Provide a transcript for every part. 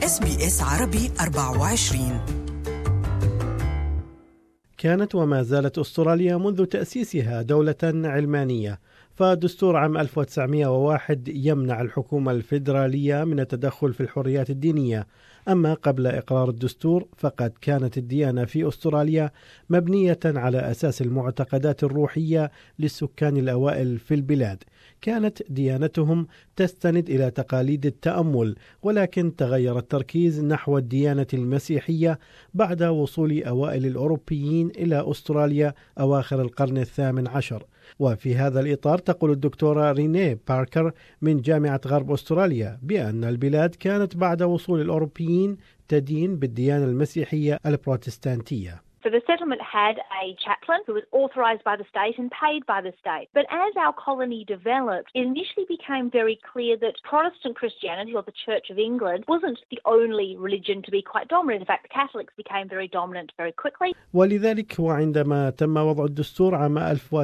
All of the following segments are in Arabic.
SBS عربي 24. كانت وما زالت أستراليا منذ تأسيسها دولة علمانية، فدستور عام 1901 يمنع الحكومة الفيدرالية من التدخل في الحريات الدينية. أما قبل إقرار الدستور فقد كانت الديانة في أستراليا مبنية على أساس المعتقدات الروحية للسكان الأوائل في البلاد. كانت ديانتهم تستند إلى تقاليد التأمل، ولكن تغير التركيز نحو الديانة المسيحية بعد وصول أوائل الأوروبيين إلى أستراليا أواخر القرن الثامن عشر. وفي هذا الإطار تقول الدكتورة رينيه باركر من جامعة غرب أستراليا بأن البلاد كانت بعد وصول الأوروبيين تدين بالديانة المسيحية البروتستانتية. So the settlement had a chaplain who was authorised by the state and paid by the state. But as our colony developed, it initially became very clear that Protestant Christianity, or the Church of England, wasn't the only religion to be quite dominant. In fact, the Catholics became very dominant very quickly. ولذلك وعندما تم وضع الدستور عام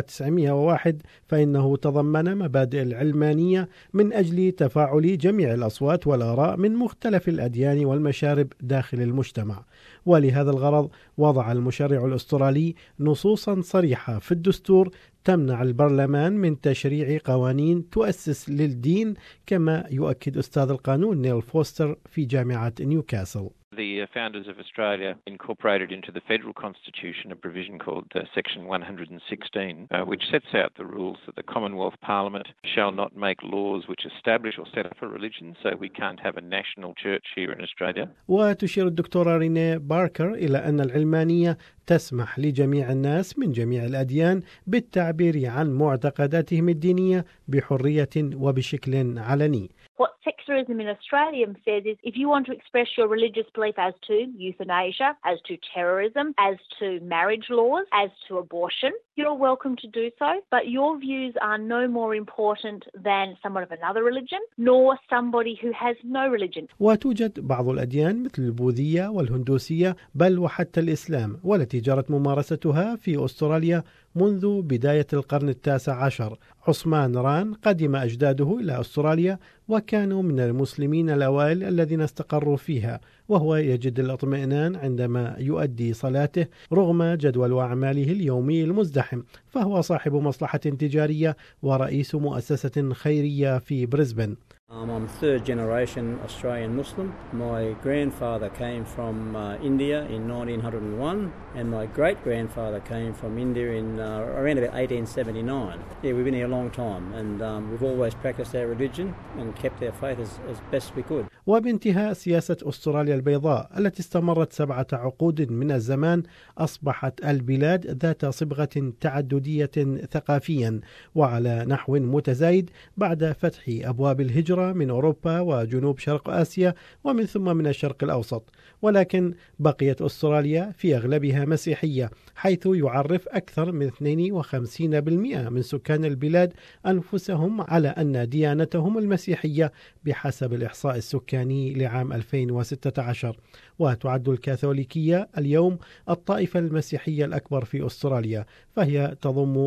1901 فإنه تضمن مبادئ العلمانية من أجل تفاعل جميع الأصوات والآراء من مختلف الأديان والمشارب داخل المجتمع. ولهذا الغرض وضع المشرع الأسترالي نصوصا صريحة في الدستور تمنع البرلمان من تشريع قوانين تؤسس للدين، كما يؤكد أستاذ القانون نيل فوستر في جامعة نيوكاسل. The founders of Australia incorporated into the federal constitution a provision called Section 116, which sets out the rules that the Commonwealth Parliament shall not make laws which establish or set up a religion, so we can't have a national church here in Australia. وتشير الدكتورة رينيه باركر إلى أن العلمانية تسمح لجميع الناس من جميع الأديان بالتعبير عن معتقداتهم الدينية بحرية وبشكل علني. What secularism in Australia says is if you want to express your religious belief as to euthanasia, as to terrorism, as to marriage laws, as to abortion, you're welcome to do so, but your views are no more important than someone of another religion, nor somebody who has no religion. وتوجد بعض الأديان مثل البوذية والهندوسية بل وحتى الإسلام، والتي جرت ممارستها في أستراليا منذ بداية القرن التاسع عشر. عثمان ران قدم أجداده إلى أستراليا وكانوا من المسلمين الأوائل الذين استقروا فيها، وهو يجد الاطمئنان عندما يؤدي صلاته رغم جدول أعماله اليومي المزدحم، فهو صاحب مصلحة تجارية ورئيس مؤسسة خيرية في بريسبن. I'm third generation Australian Muslim. My grandfather came from India in 1901 and my great-grandfather came from India in around about 1879. Yeah, we've been here a long time and we've always practiced our religion and kept our faith as best we could. وبانتهاء سياسة أستراليا البيضاء التي استمرت 7 عقود من الزمان أصبحت البلاد ذات صبغة تعددية ثقافيا وعلى نحو متزايد بعد فتح أبواب الهجرة من أوروبا وجنوب شرق آسيا ومن ثم من الشرق الأوسط. ولكن بقيت أستراليا في أغلبها مسيحية، حيث يعرف أكثر من 52% من سكان البلاد أنفسهم على أن ديانتهم المسيحية بحسب الإحصاء السكاني لعام 2016. وتعد الكاثوليكية اليوم الطائفة المسيحية الأكبر في أستراليا، فهي تضم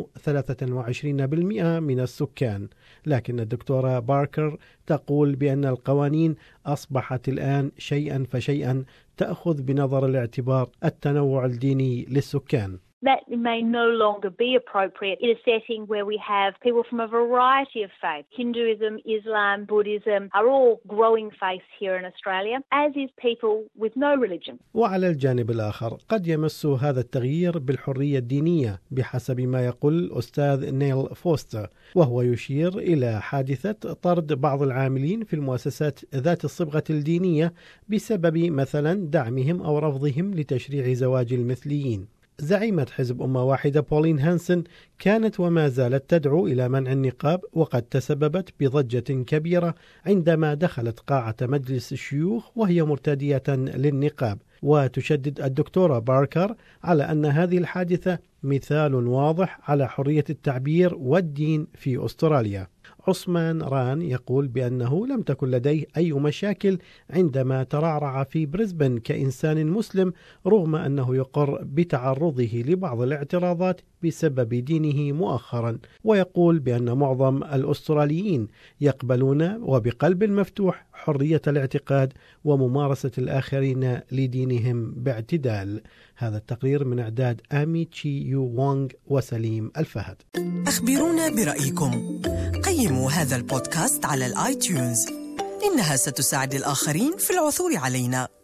23% من السكان. لكن الدكتورة باركر تقول بأن القوانين أصبحت الآن شيئا فشيئا تأخذ بنظر الاعتبار التنوع الديني للسكان. That may no longer be appropriate in a setting where we have people from a variety of faiths. Hinduism, Islam, Buddhism are all growing faiths here in Australia, as is people with no religion. وعلى الجانب الآخر قد يمس هذا التغيير بالحرية الدينية بحسب ما يقول الأستاذ نيل فوستر، وهو يشير إلى حادثة طرد بعض العاملين في المؤسسات ذات الصبغة الدينية بسبب مثلا دعمهم أو رفضهم لتشريع زواج المثليين. زعيمة حزب أمة واحدة بولين هانسن كانت وما زالت تدعو إلى منع النقاب، وقد تسببت بضجة كبيرة عندما دخلت قاعة مجلس الشيوخ وهي مرتدية للنقاب. وتشدد الدكتورة باركر على أن هذه الحادثة مثال واضح على حرية التعبير والدين في أستراليا. عثمان ران يقول بأنه لم تكن لديه أي مشاكل عندما ترعرع في بريسبن كإنسان مسلم، رغم أنه يقر بتعرضه لبعض الاعتراضات بسبب دينه مؤخرا، ويقول بأن معظم الأستراليين يقبلون وبقلب مفتوح حرية الاعتقاد وممارسة الآخرين لدينهم باعتدال. هذا التقرير من إعداد آمي تشي يو وونغ وسليم الفهد. أخبرونا برأيكم. قيموا هذا البودكاست على الآيتيونز، إنها ستساعد الآخرين في العثور علينا.